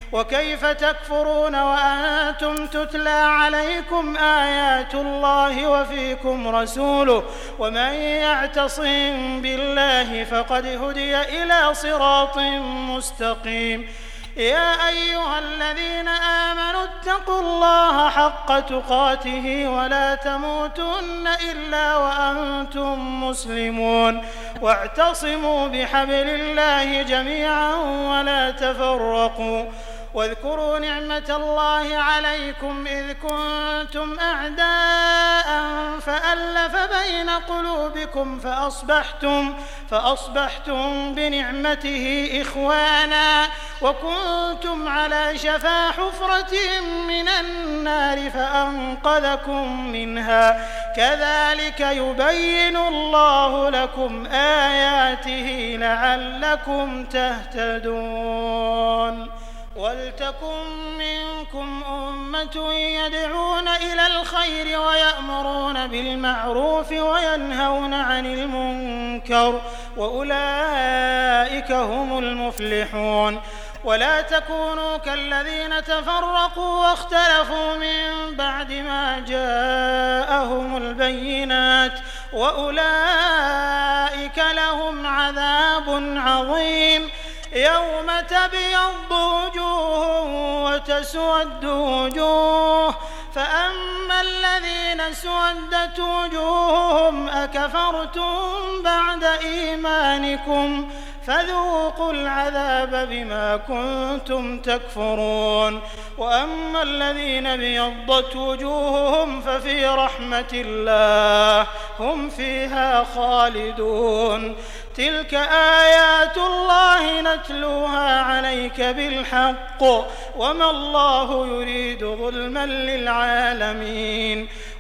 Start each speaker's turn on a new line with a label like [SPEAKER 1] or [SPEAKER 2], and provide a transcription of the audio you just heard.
[SPEAKER 1] وكيف تكفرون وأنتم تتلى عليكم آيات الله وفيكم رسوله ومن يعتصم بالله فقد هدي إلى صراط مستقيم يا أيها الذين آمنوا اتقوا الله حق تقاته ولا تموتن إلا وأنتم مسلمون واعتصموا بحبل الله جميعا ولا تفرقوا واذكروا نعمة الله عليكم إذ كنتم أعداء فألف بين قلوبكم فأصبحتم بنعمته إخوانا وكنتم على شفا حفرة من النار فأنقذكم منها كذلك يبين الله لكم آياته لعلكم تهتدون ولتكن منكم أمة يدعون إلى الخير ويأمرون بالمعروف وينهون عن المنكر وأولئك هم المفلحون ولا تكونوا كالذين تفرقوا واختلفوا من بعد ما جاءهم البينات وأولئك لهم عذاب عظيم يوم تبيض وجوه وتسود وجوه فأما الذين اسودت وجوههم أكفرتم بعد إيمانكم فذوقوا العذاب بما كنتم تكفرون وأما الذين ابيضت وجوههم ففي رحمة الله هم فيها خالدون تلك آيات الله نتلوها عليك بالحق وما الله يريد ظلما للعالمين